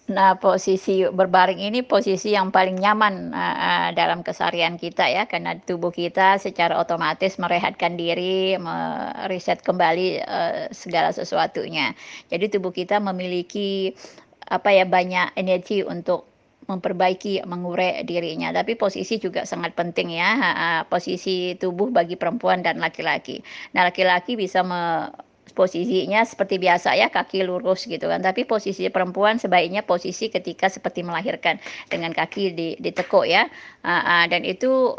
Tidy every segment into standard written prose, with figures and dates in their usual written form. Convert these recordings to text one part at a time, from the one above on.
Nah, posisi berbaring ini posisi yang paling nyaman, dalam keseharian kita ya, karena tubuh kita secara otomatis merehatkan diri, kembali, segala sesuatunya. Jadi tubuh kita memiliki, apa ya, banyak energi untuk memperbaiki, mengurai dirinya. Tapi posisi juga sangat penting ya, posisi tubuh bagi perempuan dan laki-laki. Nah, laki-laki bisa posisinya seperti biasa ya, kaki lurus gitu kan, tapi posisi perempuan sebaiknya posisi ketika seperti melahirkan, dengan kaki ditekuk ya, dan itu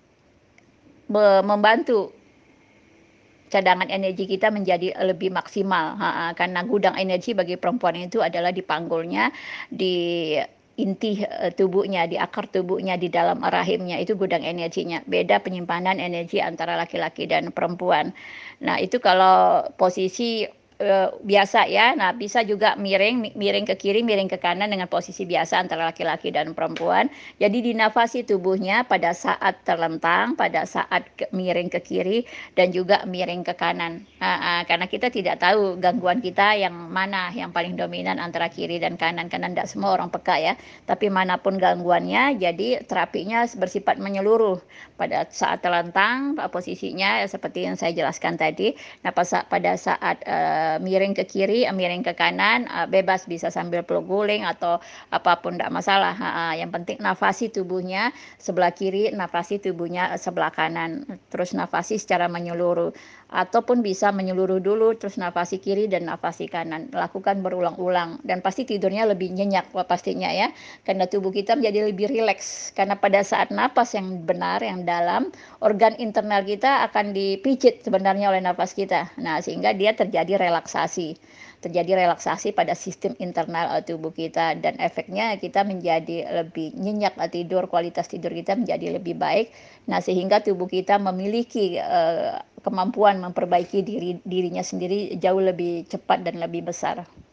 membantu cadangan energi kita menjadi lebih maksimal, karena gudang energi bagi perempuan itu adalah di panggulnya, di inti, tubuhnya, di akar tubuhnya, di dalam rahimnya, itu gudang energinya. Beda penyimpanan energi antara laki-laki dan perempuan. Nah, itu kalau posisi, biasa ya. Nah, bisa juga miring ke kiri, miring ke kanan dengan posisi biasa antara laki-laki dan perempuan. Jadi dinafasi tubuhnya pada saat terlentang, pada saat miring ke kiri, dan juga miring ke kanan. Karena kita tidak tahu gangguan kita yang mana yang paling dominan antara kiri dan kanan, karena tidak semua orang peka ya. Tapi manapun gangguannya, jadi terapinya bersifat menyeluruh. Pada saat terlentang, posisinya seperti yang saya jelaskan tadi. Nah, pada saat miring ke kiri, miring ke kanan, bebas bisa sambil peluk guling atau apapun tidak masalah. Yang penting nafasi tubuhnya sebelah kiri, nafasi tubuhnya sebelah kanan, terus nafasi secara menyeluruh, ataupun bisa menyeluruh dulu, terus nafasi kiri dan nafasi kanan. Lakukan berulang-ulang dan pasti tidurnya lebih nyenyak pastinya ya, karena tubuh kita menjadi lebih rileks. Karena pada saat napas yang benar, yang dalam, organ internal kita akan dipijit sebenarnya oleh napas kita. Nah, sehingga dia terjadi relaksasi pada sistem internal tubuh kita, dan efeknya kita menjadi lebih nyenyak tidur, kualitas tidur kita menjadi lebih baik. Nah, sehingga tubuh kita memiliki kemampuan memperbaiki dirinya sendiri jauh lebih cepat dan lebih besar.